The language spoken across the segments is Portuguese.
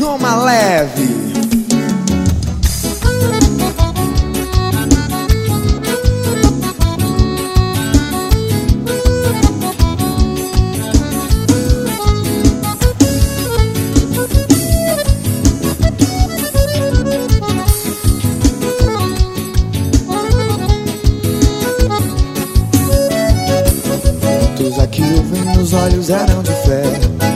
Roma Leve. Quantos aqui eu vi, meus olhos eram de fé.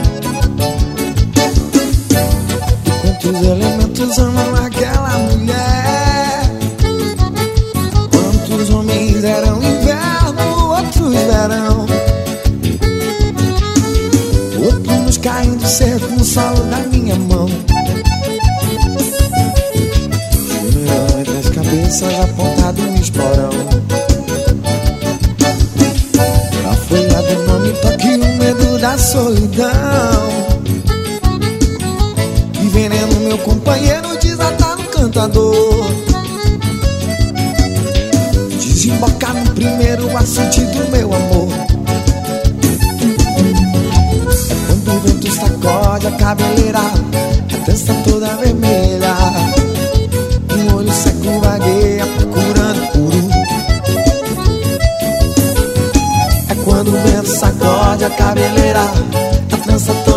Quantos elementos amam aquela mulher? Quantos homens eram inverno, outros verão, outros caindo seco no solo da minha mão. Entre as cabeças apontado um esporão. A folha do nome toque o medo da solidão. E veneno meu companheiro desatar no cantador. Desembocar no primeiro açude do meu amor. É quando o vento sacode a cabeleira, a dança toda vermelha. Um olho seco vagueia procurando puro. É quando o vento sacode a cabeleira, a trança